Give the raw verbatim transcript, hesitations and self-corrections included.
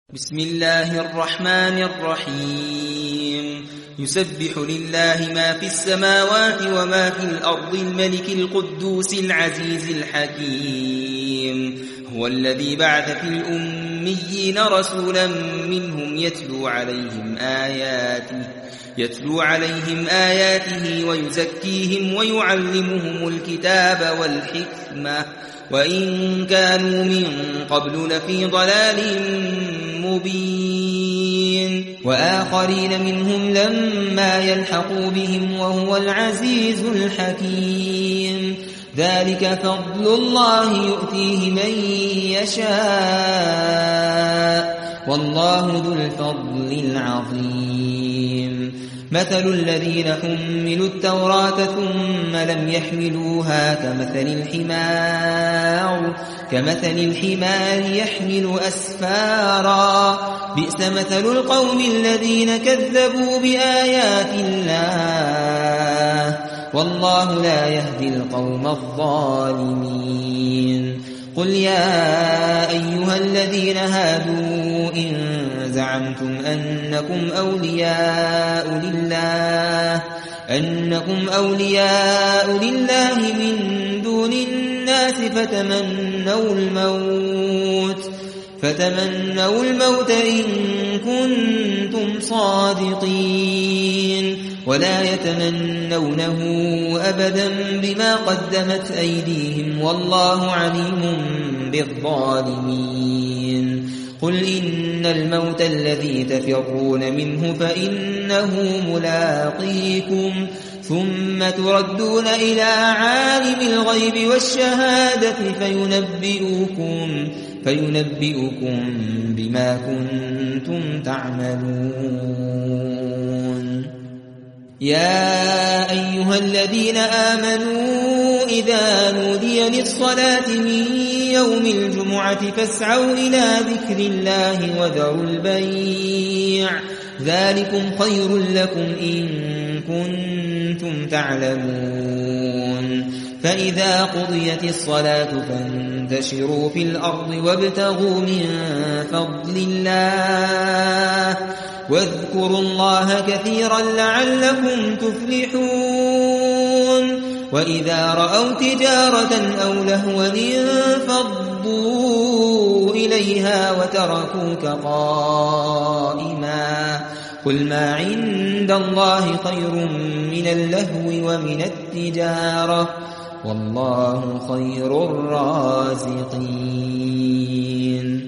بسم الله الرحمن الرحيم يسبح لله ما في السماوات وما في الأرض الملك القدوس العزيز الحكيم هو الذي بعث في الأميين رسولا منهم يتلو عليهم آياته يتلو عليهم آياته ويزكيهم ويعلمهم الكتاب والحكمة وإن كانوا من قبل لفي ضلال مبين وآخرين منهم لما يلحقوا بهم وهو العزيز الحكيم ذلك فضل الله يؤتيه من يشاء والله ذو الفضل العظيم مثل الذين حملوا التوراة ثم لم يحملوها كمثل الحمار كمثل الحمار يحمل أسفارا بئس مثل القوم الذين كذبوا بآيات الله والله لا يهدي القوم الظالمين قل يا أيها الذين هادوا إن زعمتم أنكم أولياء لله أنكم أولياء لله من دون الناس فتمنوا الموت فتمنوا الموت إن كنتم صادقين ولا يتمنونه أبدا بما قدمت أيديهم والله عليم بالظالمين قل إن الموت الذي تفرون منه فإنه ملاقيكم ثم تردون إلى عالم الغيب والشهادة فينبئكم فينبئكم بما كنتم تعملون يا أيها الذين آمنوا إذا نودي للصلاة من يوم الجمعة فاسعوا إلى ذكر الله وذروا البيع ذلكم خير لكم إن كنتم تعلمون فإذا قضيت الصلاة فانتشروا في الأرض وابتغوا من فضل الله واذكروا الله كثيرا لعلكم تفلحون وإذا رأوا تجارة أو لهوا انفضوا إليها وتركوك قائما قل ما عند الله خير من اللهو ومن التجارة والله خير الرازقين